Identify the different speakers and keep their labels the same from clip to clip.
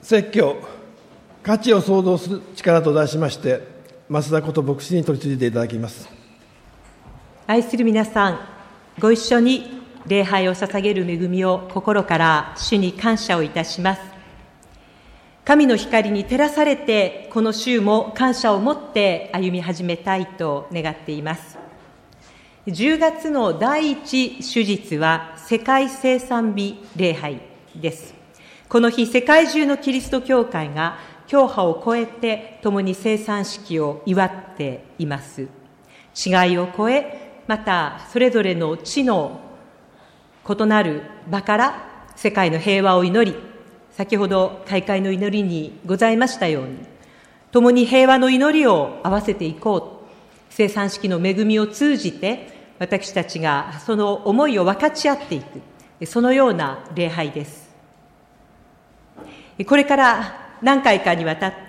Speaker 1: 説教、価値を創造する力と題しまして、増田こと牧師に取り次いでいただきます。
Speaker 2: 愛する皆さん、ご一緒に礼拝を捧げる恵みを心から主に感謝をいたします。神の光に照らされて、この週も感謝を持って歩み始めたいと願っています。10月の第一主日は世界生産日礼拝です。この日、世界中のキリスト教会が教派を超えて共に生産式を祝っています。違いを超え、またそれぞれの地の異なる場から世界の平和を祈り、先ほど開会の祈りにございましたように、共に平和の祈りを合わせていこう。生産式の恵みを通じて、私たちがその思いを分かち合っていく、そのような礼拝です。これから何回かにわたって、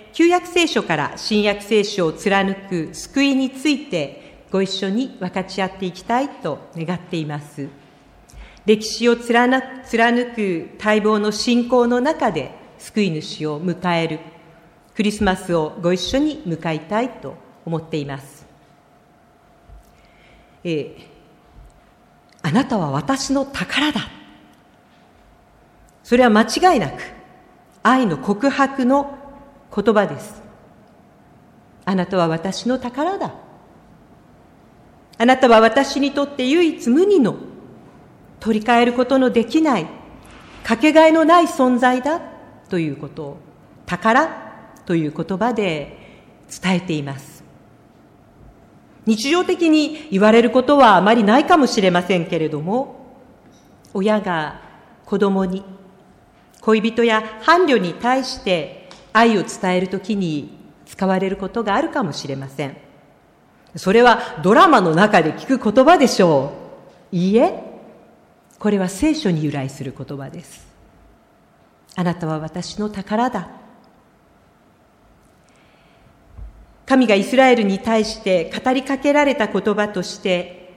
Speaker 2: 旧約聖書から新約聖書を貫く救いについて、ご一緒に分かち合っていきたいと願っています。歴史を貫く待望の信仰の中で救い主を迎えるクリスマスをご一緒に迎えたいと思っています。あなたは私の宝だ。それは間違いなく愛の告白の言葉です。あなたは私の宝だ。あなたは私にとって唯一無二の、取り替えることのできない、かけがえのない存在だということを、宝という言葉で伝えています。日常的に言われることはあまりないかもしれませんけれども、親が子供に、恋人や伴侶に対して愛を伝えるときに使われることがあるかもしれません。それはドラマの中で聞く言葉でしょう。いいえ、これは聖書に由来する言葉です。あなたは私の宝だ。神がイスラエルに対して語りかけられた言葉として、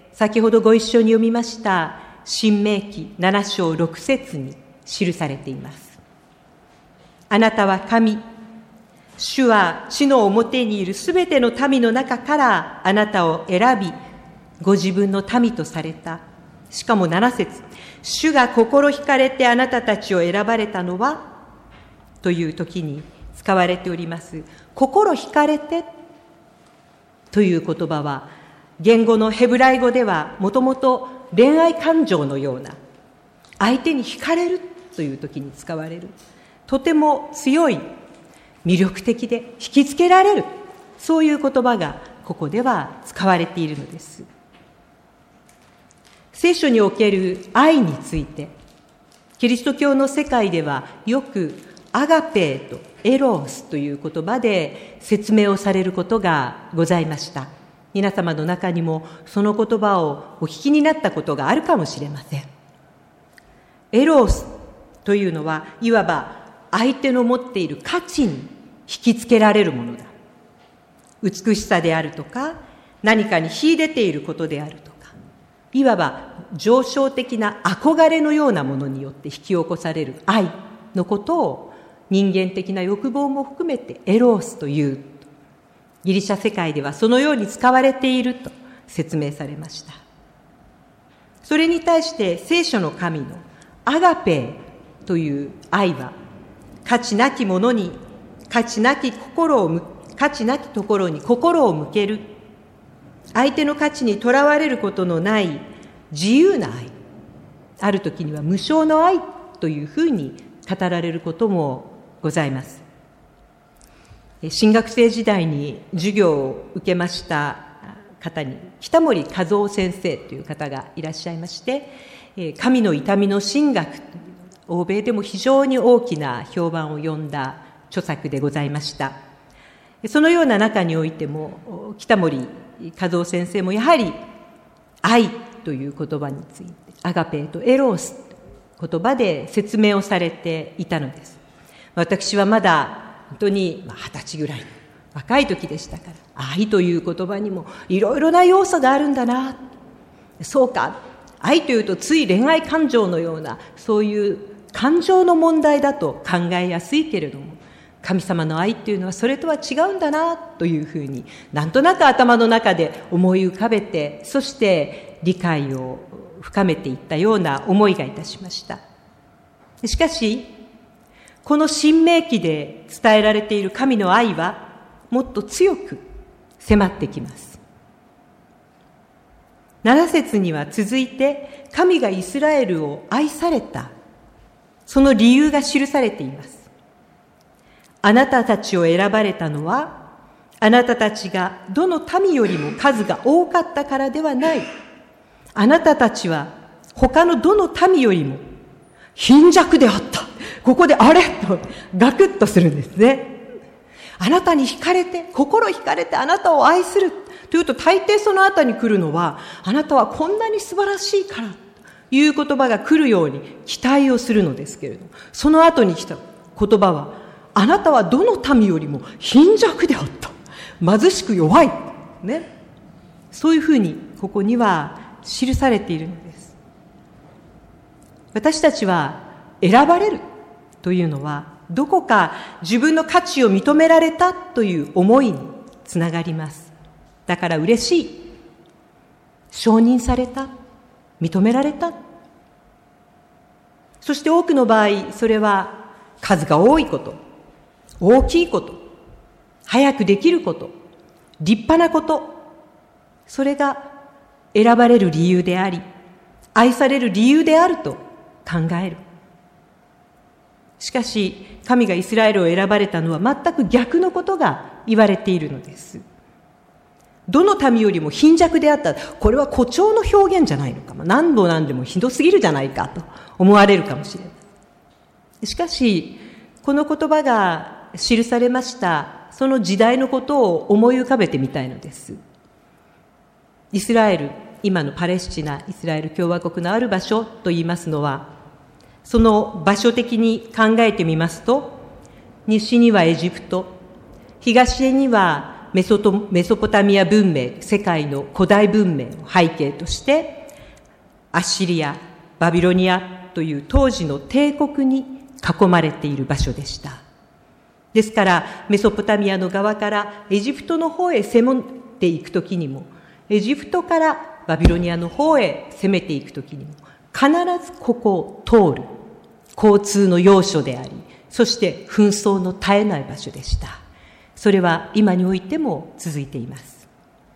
Speaker 2: 先ほどご一緒に読みました申命記7章6節に記されています。あなたは神、主は地の表にいるすべての民の中からあなたを選び、ご自分の民とされた。しかも7節、主が心惹かれてあなたたちを選ばれたのはという時に使われております。心惹かれてという言葉は、言語のヘブライ語ではもともと恋愛感情のような、相手に惹かれるという時に使われる、とても強い、魅力的で引きつけられる、そういう言葉がここでは使われているのです。聖書における愛について、キリスト教の世界ではよくアガペーとエロースという言葉で説明をされることがございました。皆様の中にもその言葉をお聞きになったことがあるかもしれません。エロースというのは、いわば相手の持っている価値に引きつけられるものだ。美しさであるとか、何かに秀でていることであるとか、いわば上昇的な憧れのようなものによって引き起こされる愛のことを、人間的な欲望も含めてエロースという。ギリシャ世界ではそのように使われていると説明されました。それに対して聖書の神のアガペーという愛は、価値なきものに、価値なきところに心を向ける、相手の価値にとらわれることのない自由な愛、ある時には無償の愛というふうに語られることもございます。新学生時代に授業を受けました方に、北森和夫先生という方がいらっしゃいまして、神の痛みの神学、欧米でも非常に大きな評判を呼んだ著作でございました。そのような中においても、北森和夫先生もやはり愛という言葉について、アガペーとエロース言葉で説明をされていたのです。私はまだ本当に20歳ぐらいの若い時でしたから、愛という言葉にもいろいろな要素があるんだな、そうか、愛というとつい恋愛感情のようなそういう感情の問題だと考えやすいけれども、神様の愛っていうのはそれとは違うんだなというふうになんとなく頭の中で思い浮かべて、そして理解を深めていったような思いがいたしました。しかしこの新明記で伝えられている神の愛はもっと強く迫ってきます。7節には続いて神がイスラエルを愛されたその理由が記されています。あなたたちを選ばれたのは、あなたたちがどの民よりも数が多かったからではない。あなたたちは他のどの民よりも貧弱であった。ここであれとガクッとするんですね。あなたに惹かれて、心惹かれてあなたを愛するというと、大抵その後に来るのは、あなたはこんなに素晴らしいからという言葉が来るように期待をするのですけれども、その後に来た言葉は、あなたはどの民よりも貧弱であった。貧しく弱い。ね。そういうふうにここには記されているのです。私たちは選ばれるというのは、どこか自分の価値を認められたという思いにつながります。だから嬉しい。承認された。認められた。そして多くの場合、それは数が多いこと、大きいこと、早くできること、立派なこと、それが選ばれる理由であり、愛される理由であると考える。しかし、神がイスラエルを選ばれたのは全く逆のことが言われているのです。どの民よりも貧弱であった。これは誇張の表現じゃないのか。何度何でもひどすぎるじゃないかと思われるかもしれない。しかし、この言葉が記されましたその時代のことを思い浮かべてみたいのです。イスラエル、今のパレスチナ、イスラエル共和国のある場所と言いますのは、その場所的に考えてみますと、西にはエジプト、東にはメソポタミア文明、世界の古代文明を背景として、アッシリア、バビロニアという当時の帝国に囲まれている場所でした。ですから、メソポタミアの側からエジプトの方へ攻めていくときにも、エジプトからバビロニアの方へ攻めていくときにも、必ずここを通る交通の要所であり、そして紛争の絶えない場所でした。それは今においても続いています。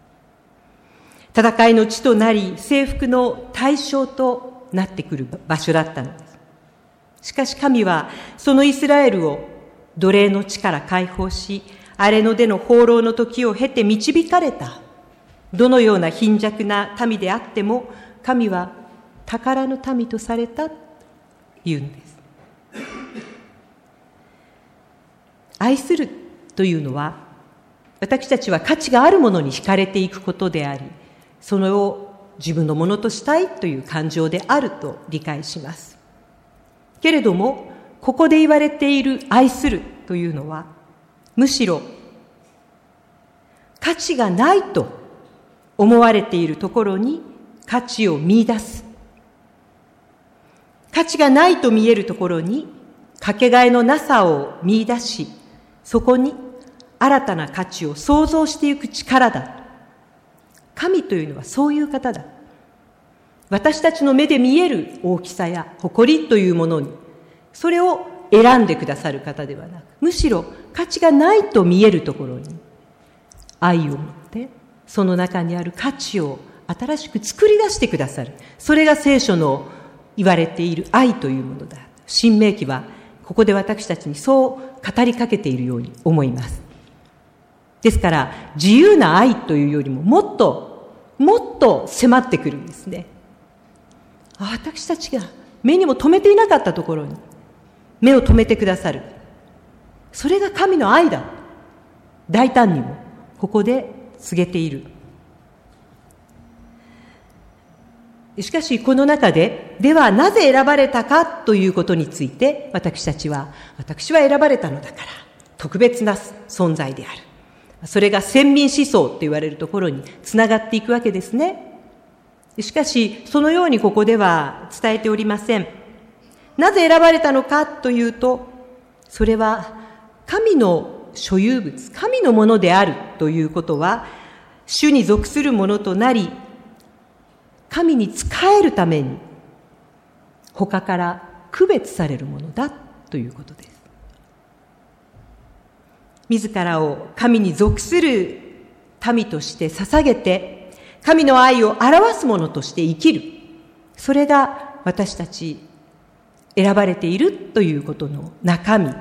Speaker 2: 戦いの地となり、征服の対象となってくる場所だったのです。しかし神はそのイスラエルを奴隷の地から解放し、荒れの出の放浪の時を経て導かれた。どのような貧弱な民であっても、神は宝の民とされたというんです。愛するというのは、私たちは価値があるものに惹かれていくことであり、それを自分のものとしたいという感情であると理解します。けれども、ここで言われている愛するというのは、むしろ価値がないと思われているところに価値を見出す。価値がないと見えるところにかけがえのなさを見出し、そこに新たな価値を創造していく力だ。神というのはそういう方だ。私たちの目で見える大きさや誇りというものに、それを選んでくださる方ではなく、むしろ価値がないと見えるところに愛を持って、その中にある価値を新しく作り出してくださる。それが聖書の言われている愛というものだ。新明記はここで私たちにそう語りかけているように思います。ですから自由な愛というよりももっと迫ってくるんですね。私たちが目にも留めていなかったところに目を留めてくださる。それが神の愛だ。大胆にもここで告げている。しかしこの中で、ではなぜ選ばれたかということについて、私は選ばれたのだから特別な存在である。それが先民思想と言われるところにつながっていくわけですね。しかしそのようにここでは伝えておりません。 なぜ選ばれたのかというと、それは神の所有物、神のものであるということは、主に属するものとなり、神に仕えるために他から区別されるものだということです。自らを神に属する民として捧げて、神の愛を表すものとして生きる。それが私たち選ばれているということの中身です。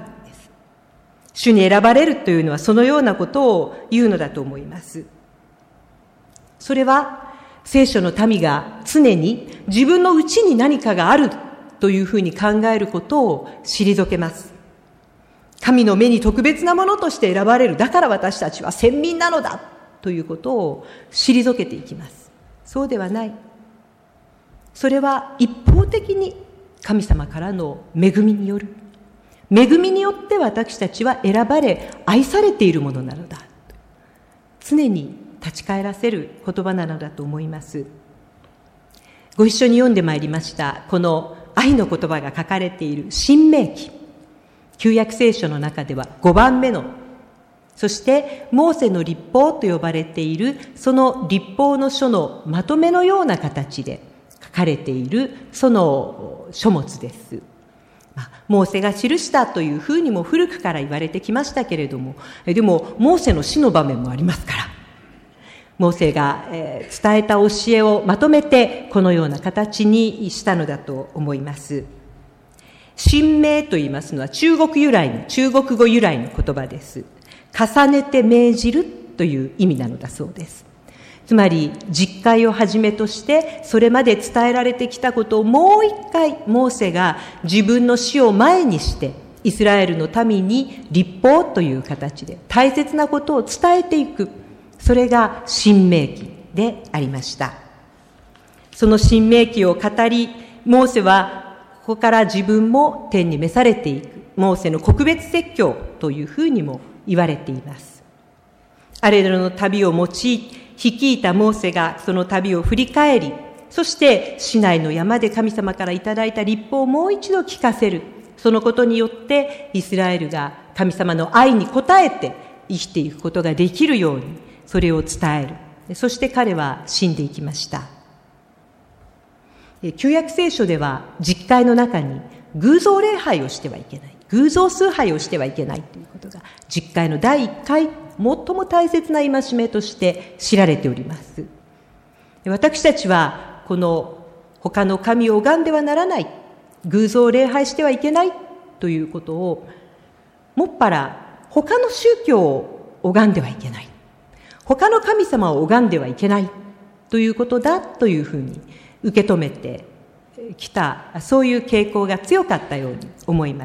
Speaker 2: 主に選ばれるというのはそのようなことを言うのだと思います。それは聖書の民が常に自分の内に何かがあるというふうに考えることを退けます。神の目に特別なものとして選ばれる。だから私たちは先民なのだということを退けていきます。そうではない。それは一方的に神様からの恵みによる。恵みによって私たちは選ばれ、愛されているものなのだ。常に立ち返らせる言葉なのだと思います。ご一緒に読んでまいりました、この愛の言葉が書かれている新明記。旧約聖書の中では5番目の、そしてモーセの律法と呼ばれている、その律法の書のまとめのような形で書かれているその書物です。モーセが記したというふうにも古くから言われてきましたけれども、でもモーセの死の場面もありますから、モーセが伝えた教えをまとめてこのような形にしたのだと思います。新明と言いますのは中国語由来の言葉です。重ねて命じるという意味なのだそうです。つまり実会をはじめとしてそれまで伝えられてきたことをもう一回モーセが自分の死を前にしてイスラエルの民に律法という形で大切なことを伝えていく。それが新明記でありました。その新明記を語り、モーセはここから自分も天に召されていく。モーセの告別説教というふうにも言われています。あれらの旅を率いたモーセがその旅を振り返り、そしてシナイの山で神様からいただいた律法をもう一度聞かせる。そのことによってイスラエルが神様の愛に応えて生きていくことができるように、それを伝える。そして彼は死んでいきました。旧約聖書では実会の中に偶像礼拝をしてはいけない、偶像崇拝をしてはいけないということが実会の第1回、最も大切な戒めとして知られております。私たちはこの他の神を拝んではならない、偶像を礼拝してはいけないということを、もっぱら他の宗教を拝んではいけない、他の神様を拝んではいけないということだというふうに受け止めてきた、そういう傾向が強かったように思います。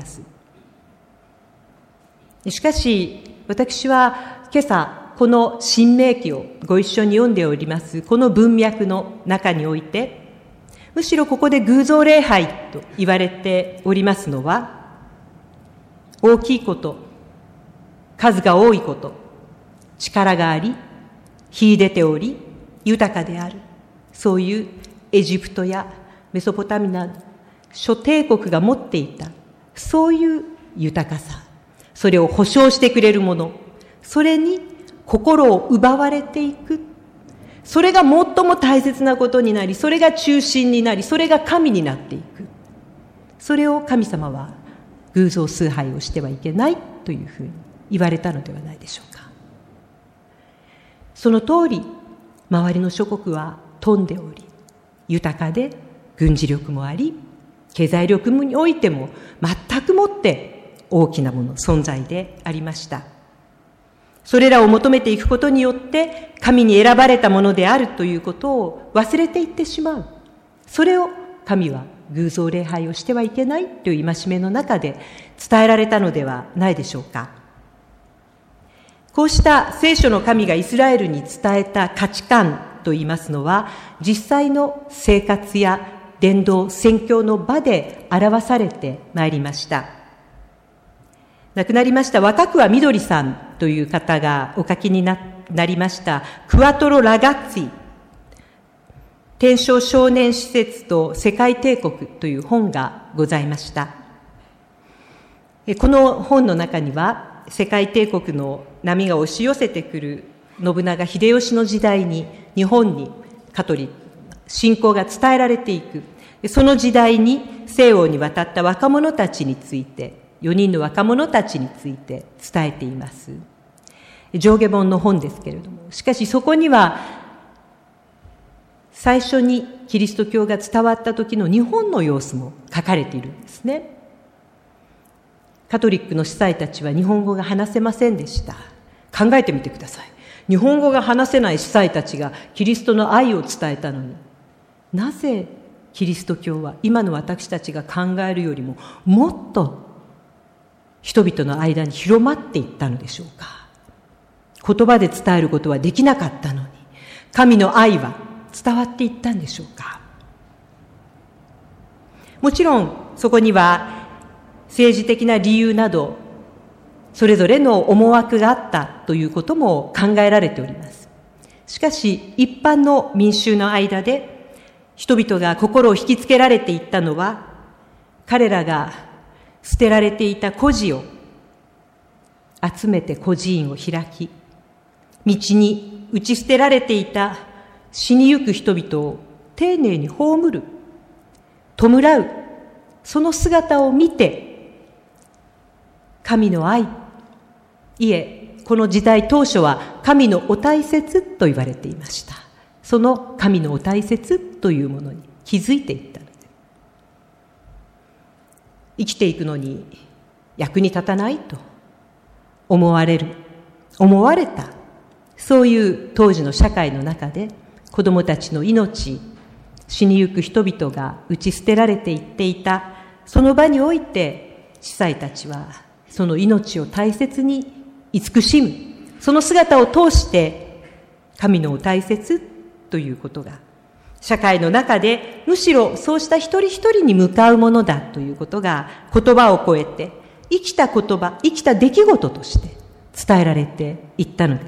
Speaker 2: しかし私は今朝この新明記をご一緒に読んでおりますこの文脈の中において、むしろここで偶像礼拝と言われておりますのは、大きいこと、数が多いこと、力があり、秀でており、豊かである、そういうエジプトやメソポタミアの諸帝国が持っていた、そういう豊かさ、それを保証してくれるもの、それに心を奪われていく。それが最も大切なことになり、それが中心になり、それが神になっていく。それを神様は偶像崇拝をしてはいけないというふうに言われたのではないでしょうか。その通り、周りの諸国は富んでおり、豊かで軍事力もあり、経済力においても全くもって大きなもの、存在でありました。それらを求めていくことによって神に選ばれたものであるということを忘れていってしまう。それを神は偶像礼拝をしてはいけないという戒めの中で伝えられたのではないでしょうか。こうした聖書の神がイスラエルに伝えた価値観といいますのは、実際の生活や伝道宣教の場で表されてまいりました。亡くなりました若桑みどりさんという方がお書きになりましたクアトロ・ラガッツィ、天正少年施設と世界帝国という本がございました。この本の中には、世界帝国の波が押し寄せてくる信長秀吉の時代に、日本にカトリック、信仰が伝えられていく。その時代に西欧に渡った若者たちについて、4人の若者たちについて伝えています。上下本の本ですけれども、しかしそこには、最初にキリスト教が伝わった時の日本の様子も書かれているんですね。カトリックの司祭たちは日本語が話せませんでした。考えてみてください。日本語が話せない司祭たちがキリストの愛を伝えたのに、なぜキリスト教は今の私たちが考えるよりももっと人々の間に広まっていったのでしょうか。言葉で伝えることはできなかったのに、神の愛は伝わっていったんでしょうか。もちろんそこには政治的な理由などそれぞれの思惑があったということも考えられております。しかし一般の民衆の間で人々が心を引きつけられていったのは、彼らが捨てられていた孤児を集めて孤児院を開き、道に打ち捨てられていた死にゆく人々を丁寧に葬る、弔う、その姿を見て、神の愛、いえ、この時代当初は神のお大切と言われていました。その神のお大切というものに気づいていったのです。生きていくのに役に立たないと思われた、そういう当時の社会の中で子供たちの命、死にゆく人々が打ち捨てられていっていた、その場において司祭たちはその命を大切に慈しむ、その姿を通して神のお大切ということが社会の中でむしろそうした一人一人に向かうものだということが言葉を超えて生きた言葉、生きた出来事として伝えられていったのです。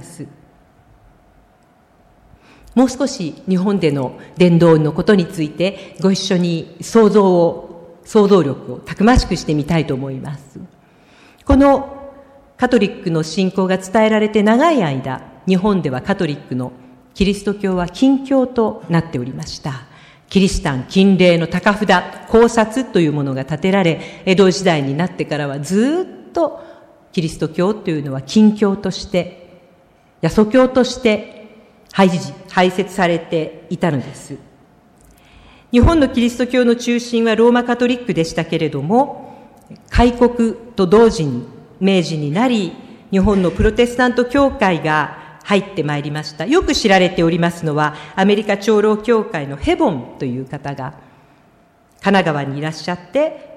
Speaker 2: もう少し日本での伝道のことについてご一緒に想像力をたくましくしてみたいと思います。このカトリックの信仰が伝えられて長い間、日本ではカトリックのキリスト教は禁教となっておりました。キリシタン禁令の高札、考察というものが立てられ、江戸時代になってからはずっとキリスト教というのは禁教として、耶稣教として排斥されていたのです。日本のキリスト教の中心はローマカトリックでしたけれども、開国と同時に明治になり、日本のプロテスタント教会が入ってまいりました。よく知られておりますのは、アメリカ長老教会のヘボンという方が神奈川にいらっしゃって、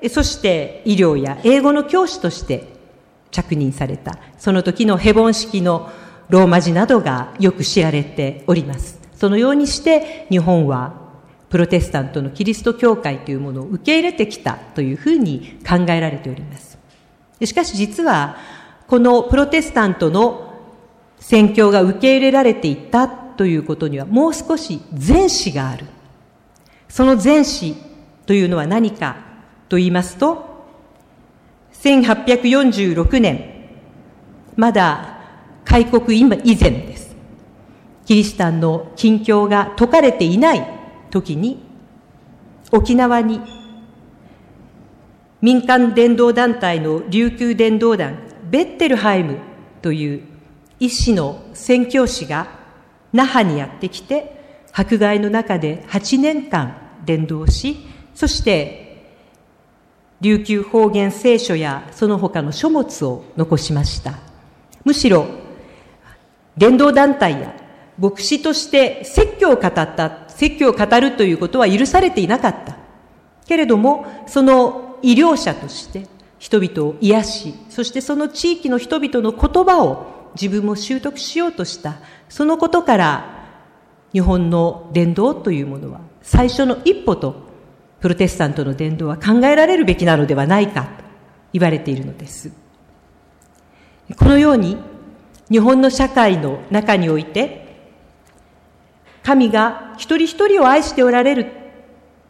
Speaker 2: そして医療や英語の教師として着任された、その時のヘボン式のローマ字などがよく知られております。そのようにして日本はプロテスタントのキリスト教会というものを受け入れてきたというふうに考えられております。しかし実はこのプロテスタントの宣教が受け入れられていったということにはもう少し前史がある。その前史というのは何かと言いますと、1846年、まだ開国以前です。キリシタンの禁教が解かれていない時に、沖縄に民間伝道団体の琉球伝道団ベッテルハイムという医師の宣教師が那覇にやってきて、迫害の中で8年間伝道し、そして琉球方言聖書やその他の書物を残しました。むしろ伝道団体や牧師として説教を語るということは許されていなかった。けれども、その医療者として人々を癒し、そしてその地域の人々の言葉を自分も習得しようとした。そのことから日本の伝道というものは最初の一歩とプロテスタントの伝道は考えられるべきなのではないかと言われているのです。このように日本の社会の中において、神が一人一人を愛しておられる、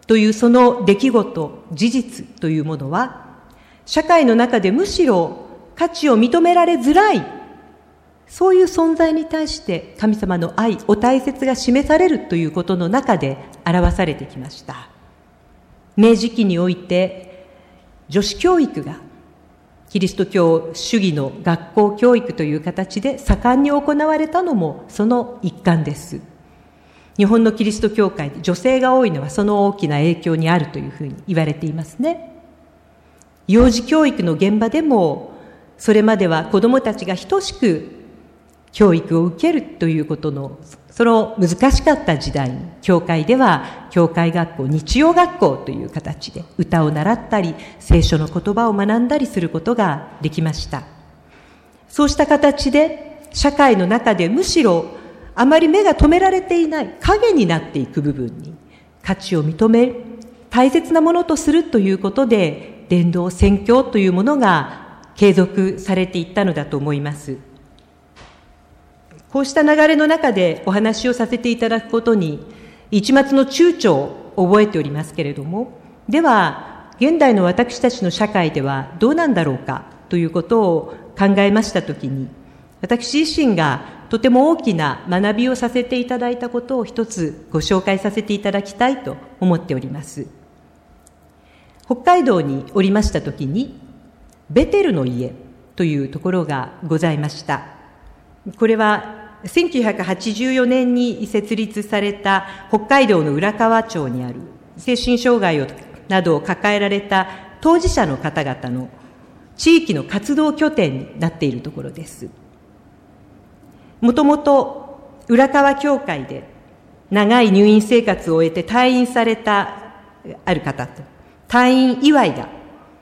Speaker 2: というその出来事、事実というものは、社会の中でむしろ価値を認められづらい、そういう存在に対して神様の愛、お大切が示されるということの中で表されてきました。明治期において、女子教育がキリスト教主義の学校教育という形で盛んに行われたのもその一環です。日本のキリスト教会で女性が多いのはその大きな影響にあるというふうに言われていますね。幼児教育の現場でも、それまでは子どもたちが等しく教育を受けるということの、その難しかった時代に、教会では教会学校、日曜学校という形で歌を習ったり、聖書の言葉を学んだりすることができました。そうした形で、社会の中でむしろあまり目が留められていない影になっていく部分に価値を認める、大切なものとするということで、伝道宣教というものが継続されていったのだと思います。こうした流れの中でお話をさせていただくことに、一抹の躊躇を覚えておりますけれども、では、現代の私たちの社会ではどうなんだろうかということを考えましたときに、私自身がとても大きな学びをさせていただいたことを一つご紹介させていただきたいと思っております。北海道におりましたときに、ベテルの家というところがございました。これは1984年に設立された北海道の浦河町にある精神障害などを抱えられた当事者の方々の地域の活動拠点になっているところです。もともと浦河教会で長い入院生活を終えて退院されたある方と退院祝いが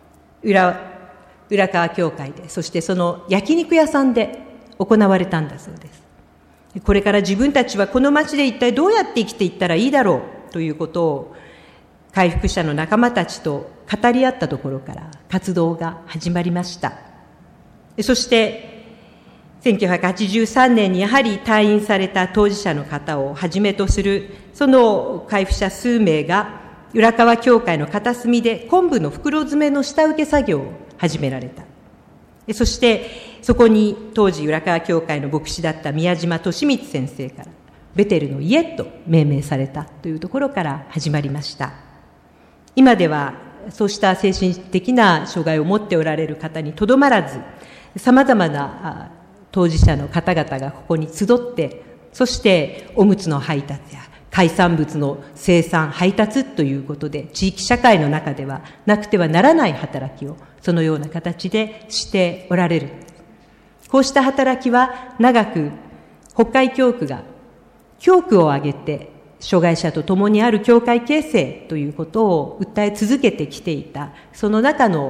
Speaker 2: 浦河教会で、そしてその焼肉屋さんで行われたんだそうです。これから自分たちはこの町で一体どうやって生きていったらいいだろうということを回復者の仲間たちと語り合ったところから活動が始まりました。そして1983年にやはり退院された当事者の方をはじめとするその回復者数名が浦河教会の片隅で昆布の袋詰めの下請け作業を始められた。そしてそこに当時浦河教会の牧師だった宮島利光先生からベテルの家と命名されたというところから始まりました。今ではそうした精神的な障害を持っておられる方にとどまらず、さまざまな当事者の方々がここに集って、そしておむつの配達や海産物の生産配達ということで地域社会の中ではなくてはならない働きをそのような形でしておられる。こうした働きは長く北海教区が教区を挙げて障害者と共にある教会形成ということを訴え続けてきていた、その中の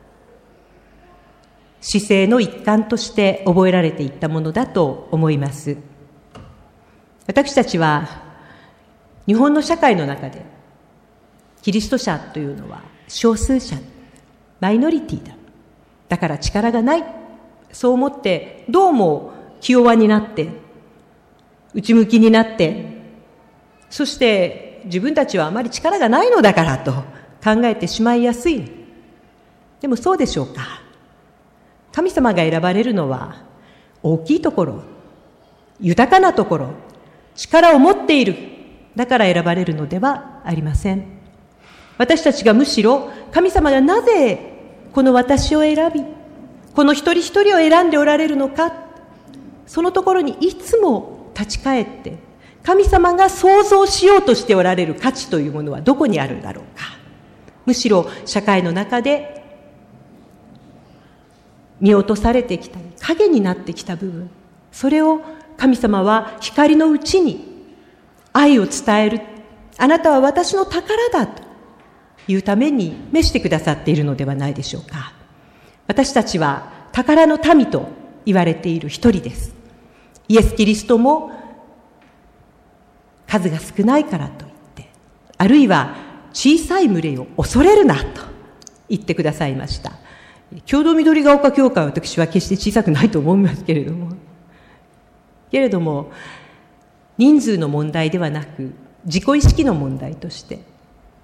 Speaker 2: 姿勢の一環として覚えられていったものだと思います。私たちは日本の社会の中でキリスト者というのは少数者、マイノリティだ。だから力がない。そう思ってどうも気弱になって、内向きになって、そして自分たちはあまり力がないのだからと考えてしまいやすい。でもそうでしょうか。神様が選ばれるのは大きいところ、豊かなところ、力を持っている。だから選ばれるのではありません。私たちがむしろ神様がなぜこの私を選び、この一人一人を選んでおられるのか、そのところにいつも立ち返って、神様が創造しようとしておられる価値というものはどこにあるんだろうか。むしろ社会の中で見落とされてきたり、影になってきた部分、それを神様は光のうちに愛を伝える。あなたは私の宝だというために召してくださっているのではないでしょうか。私たちは宝の民と言われている一人です。イエス・キリストも数が少ないからといって、あるいは小さい群れを恐れるなと言ってくださいました。共同緑が丘教会は私は決して小さくないと思いますけれども、人数の問題ではなく自己意識の問題として、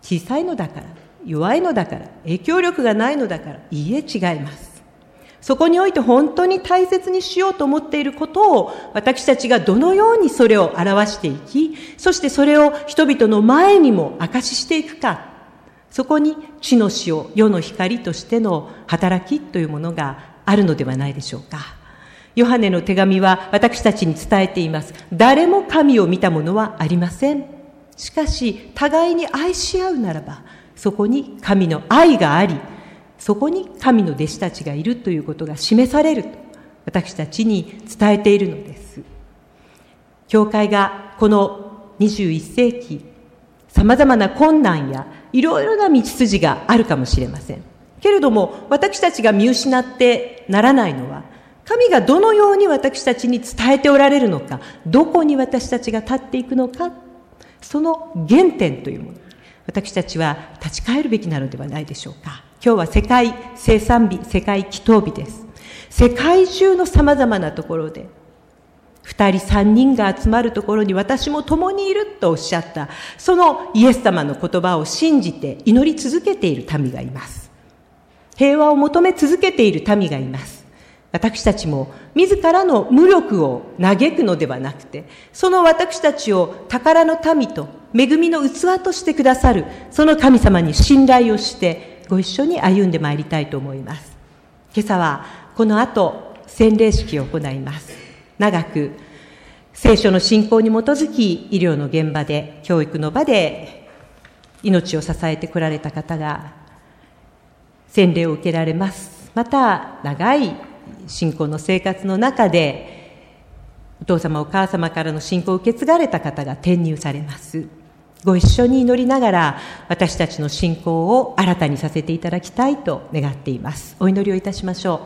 Speaker 2: 小さいのだから、弱いのだから、影響力がないのだから、いいえ、違います。そこにおいて本当に大切にしようと思っていることを、私たちがどのようにそれを表していき、そしてそれを人々の前にも証ししていくか、そこに地の塩、世の光としての働きというものがあるのではないでしょうか。ヨハネの手紙は私たちに伝えています。誰も神を見たものはありません。しかし、互いに愛し合うならば、そこに神の愛があり、そこに神の弟子たちがいるということが示されると、私たちに伝えているのです。教会がこの21世紀、様々な困難やいろいろな道筋があるかもしれません。けれども、私たちが見失ってならないのは、神がどのように私たちに伝えておられるのか、どこに私たちが立っていくのか、その原点というもの、私たちは立ち返るべきなのではないでしょうか。今日は世界生産日、世界祈祷日です。世界中の様々なところで、2人3人が集まるところに私も共にいるとおっしゃった、そのイエス様の言葉を信じて祈り続けている民がいます。平和を求め続けている民がいます。私たちも自らの無力を嘆くのではなくて、その私たちを宝の民と恵みの器としてくださる、その神様に信頼をして、ご一緒に歩んでまいりたいと思います。今朝はこの後、洗礼式を行います。長く聖書の信仰に基づき、医療の現場で、教育の場で命を支えてこられた方が洗礼を受けられます。また、長い信仰の生活の中で、お父様お母様からの信仰を受け継がれた方が転入されます。ご一緒に祈りながら、私たちの信仰を新たにさせていただきたいと願っています。お祈りをいたしましょ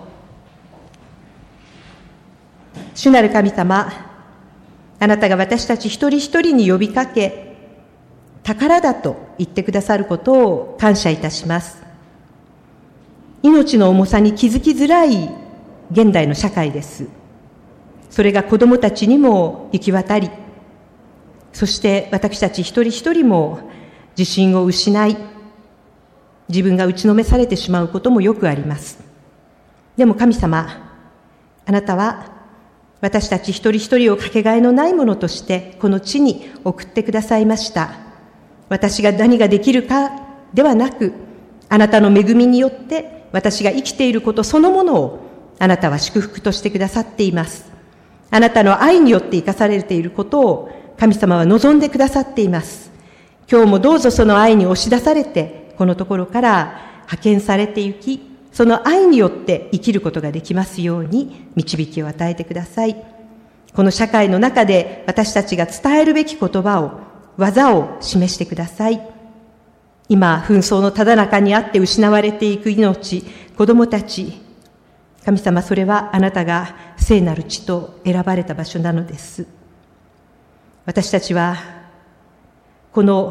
Speaker 2: う。主なる神様、あなたが私たち一人一人に呼びかけ、宝だと言ってくださることを感謝いたします。命の重さに気づきづらい現代の社会です。それが子どもたちにも行き渡り、そして私たち一人一人も自信を失い、自分が打ちのめされてしまうこともよくあります。でも神様、あなたは私たち一人一人をかけがえのないものとしてこの地に送ってくださいました。私が何ができるかではなく、あなたの恵みによって私が生きていることそのものをあなたは祝福としてくださっています。あなたの愛によって生かされていることを神様は望んでくださっています。今日もどうぞその愛に押し出されて、このところから派遣されて行き、その愛によって生きることができますように導きを与えてください。この社会の中で私たちが伝えるべき言葉を、技を示してください。今、紛争のただ中にあって失われていく命、子供たち、神様、それはあなたが聖なる地と選ばれた場所なのです。私たちはこの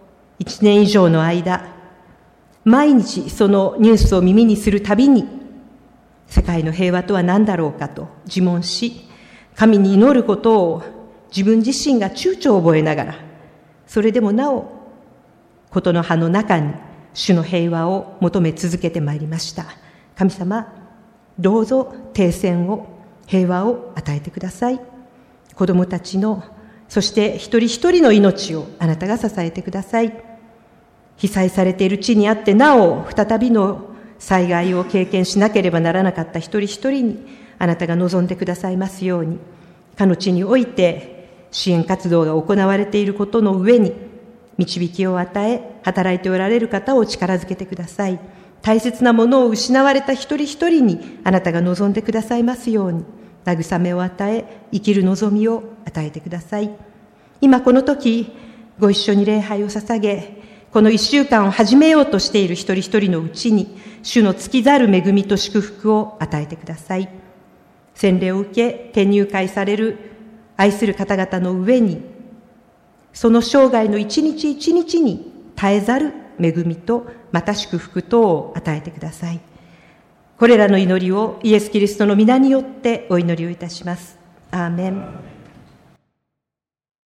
Speaker 2: 1年以上の間、毎日そのニュースを耳にするたびに、世界の平和とは何だろうかと自問し、神に祈ることを自分自身が躊躇を覚えながら、それでもなおことの葉の中に主の平和を求め続けてまいりました。神様、どうぞ停戦を、平和を与えてください。子供たちの、そして一人一人の命をあなたが支えてください。被災されている地にあってなお再びの災害を経験しなければならなかった一人一人にあなたが望んでくださいますように、かの地において支援活動が行われていることの上に導きを与え、働いておられる方を力づけてください。大切なものを失われた一人一人にあなたが望んでくださいますように、慰めを与え、生きる望みを与えてください。今この時、ご一緒に礼拝を捧げ、この一週間を始めようとしている一人一人のうちに、主の尽きざる恵みと祝福を与えてください。洗礼を受け、転入会される愛する方々の上に、その生涯の一日一日に絶えざる恵みと、また祝福とを与えてください。これらの祈りをイエス・キリストの皆によってお祈りをいたします。アーメン。